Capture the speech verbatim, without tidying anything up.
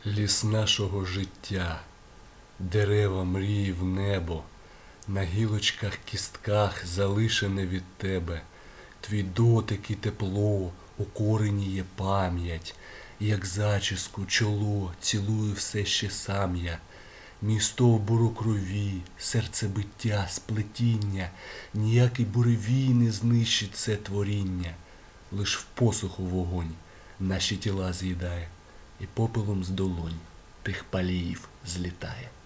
Ліс нашого життя, дерева мрії в небо, на гілочках кістках залишене від тебе. Твій дотик і тепло, у корені є пам'ять, як зачіску, чоло, цілую все ще сам я. Мій стовбур у крові, серцебиття, сплетіння, ніякий буревій не знищить це творіння. Лиш в посуху вогонь наші тіла з'їдає, і попелом з долонь тих паліїв злітає.